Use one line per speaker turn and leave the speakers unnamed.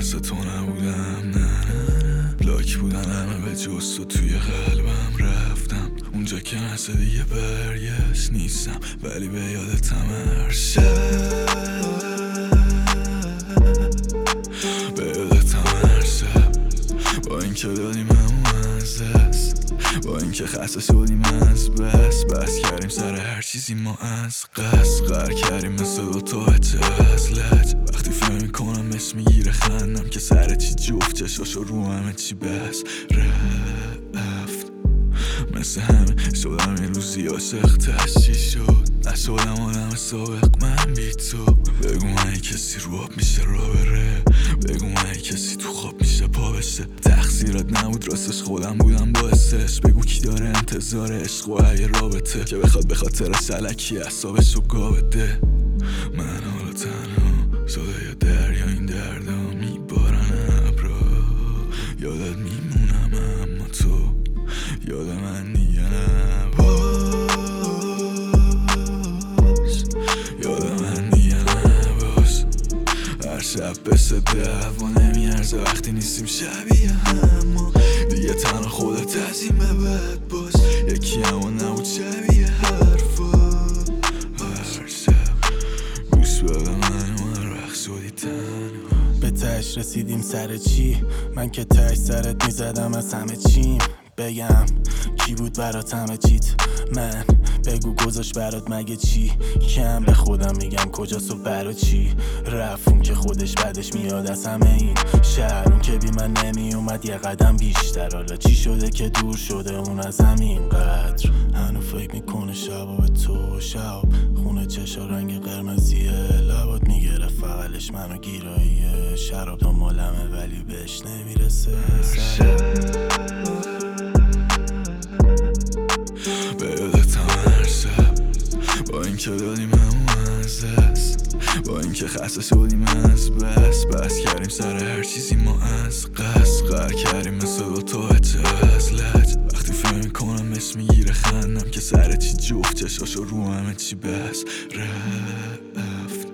مثل تو نبودم، نه لاک بودن همه به جز تو توی قلبم رفتم اونجا که مثل دیگه برگشت نیستم، ولی به یادتم هر شب، به یادتم هر شب. با اینکه دادیم همون از دست، با اینکه خسته شدیم از بس کردیم سر هر چیزی ما از قصد قرار کردیم مثل دوتا از لج. وقتی فکر میکنم اسم میگیره خندم که سر چی جفت چشاشو رو همه چی بس رفت. مثل همه شدم یه روزی عاشق تشتی شد، نشدم آدم سابق من بی تو. بگو من کسی رو آب میشه را بره، بگو من کسی تو خواب میشه پا بشه. تقصیرات نبود راستش خودم بودم باعثش، بگو کی داره انتظار عشق و یه رابطه که بخواد به خاطر سلکی اعصابش رو گا بده. من حالا تنها شده یا دریا این دردا میبارن ابرا، یادت میمونم اما تو یاد من دیگه نباش، یاد من دیگه نباش. هر شب بشه دعوا نمیارزه وقتی نیستیم شبیه هم، دیگه تنها خودت از این به بعد باش. یکی اما نبود شبیه حرفا، هر شب گوش بده من هر وقت شدی تنها.
به تهش رسیدیم سر چی؟ من که تهش سرت میزدم از همه چیم. بگم کی بود برات همه چیت؟ من بگو گذاشت برات مگه چی؟ کم به خودم میگم کجاست و برا چی؟ رفت که خودش بعدش میاد از همه این شهر، اون که بی من نمی اومد یه قدم بیشتر. حالا چی شده که دور شده اون از همین قدر؟ هنو فکر میکنه شبا به تو، شب خونه چشا رنگ قرمزیه، لبات میگره فقلش منو گیراییه. شراب دنبالمه ولی بهش نمیرسه.
به یادتم هر شب، با اینکه دادیم همون از دست، با اینکه خسته شدیم از بس کردیم سر هر چیزی ما از قصد قرار کردیم مثل دوتا از لج. وقتی فکر میکنم اسم میگیره خندم که سر چی جفت چشاشو رو همه چی بس رفت.